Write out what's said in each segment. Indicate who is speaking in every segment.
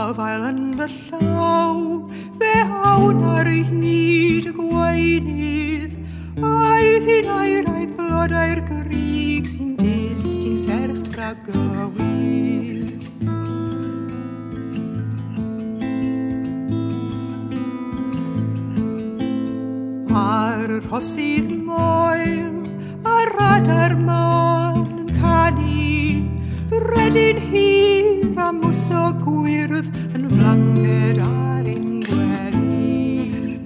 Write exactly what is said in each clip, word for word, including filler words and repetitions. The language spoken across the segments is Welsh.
Speaker 1: Afael yn fy llaw, fe awn ar hyd y gweinydd, aeth hi'n airaidd blodau'r grig sy'n destyn serch dragywydd. Ar y rhosydd moel, a'r radar man yn canu, redyn hir a mwsog gwyrdd yn flanged ar ein gwely.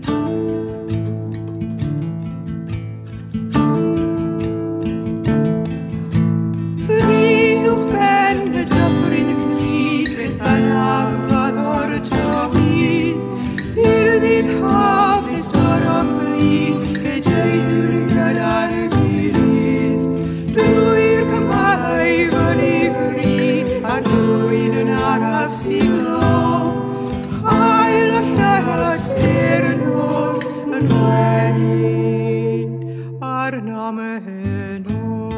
Speaker 1: Ffriwch ben y dyffryn glid, beth bynnag fyddor y tywydd, i'r ddydd hafus o'r ymflyd, gydeiddwn gyda'r gilydd. Dwy'r cymalau fyny ffri, a'r dwyn yn araf sy'n lo. Hael a llygad ser yn nos yn wenu ar nam y heno.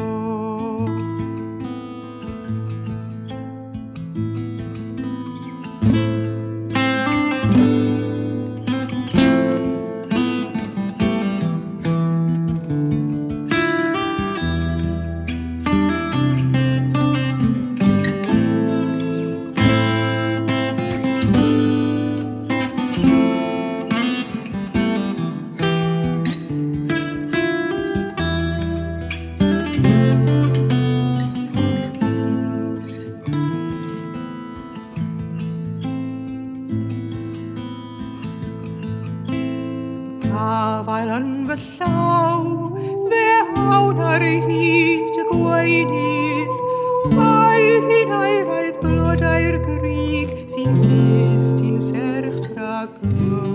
Speaker 1: Afael yn fy llaw, fe awn ar hyd y gweinydd, aeth hi'n airaidd blodau'r grig sy'n destyn serch dragwydd.